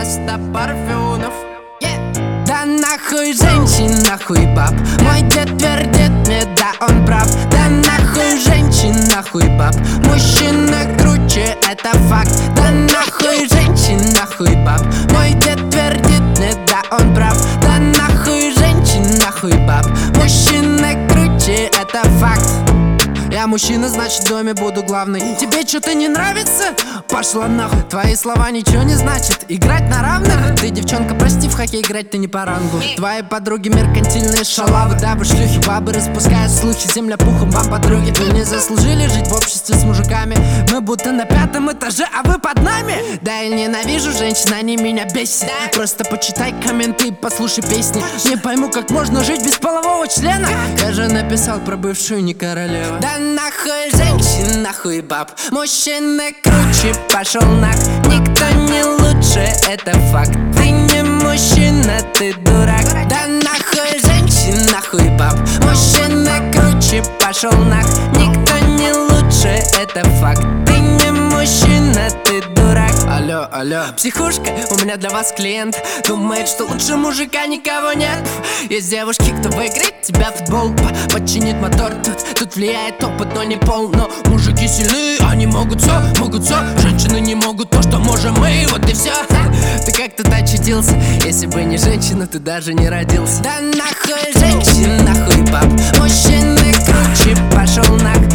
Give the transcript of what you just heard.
просто парфюнов. Да нахуй женщин, нахуй баб. Мой дед твердит мне, да он прав. Да нахуй женщин, нахуй баб. Мужчина круче, это факт. Да нахуй женщин, нахуй баб. Мой дед твердит мне, да он прав. Да нахуй женщин, нахуй баб. Мужчина круче, это факт. Я мужчина, значит в доме буду главный. Тебе что-то не нравится? Пошла нахуй. Твои слова ничего не значат. Играть на равных? Ты, девчонка, прости, в хоккей играть ты не по рангу. Твои подруги меркантильные шалавы. Да вы шлюхи, бабы распускают слухи. Земля пухом, вам подруги. Вы не заслужили жить в обществе с мужиками. Мы будто на 5-м этаже, а вы под нами. Да я ненавижу женщин, они меня бесят. Просто почитай комменты и послушай песни. Не пойму, как можно жить без полового члена. Я же написал про бывшую не королеву. Да нахуй женщин, нахуй баб. Мужчина круче, пошел нах. Никто не лучше, это факт. Ты не мужчина, ты дурак. Да нахуй женщин, нахуй баб. Мужчина круче, пошел нах. Никто не лучше, это факт. Ты не мужчина, ты дурак. Алло, алло, психушка, у меня для вас клиент. Думает, что лучше мужика никого нет. Есть девушки, кто выиграет тебя в футбол, подчинит мотор. Тут влияет опыт, но не пол. Но мужики сильны, они могут все. Женщины не могут то, что можем мы, вот и все. Ты как тут очутился? Если бы не женщина, ты даже не родился. Да нахуй женщин, нахуй баб. Мужчины круче, пошел нах.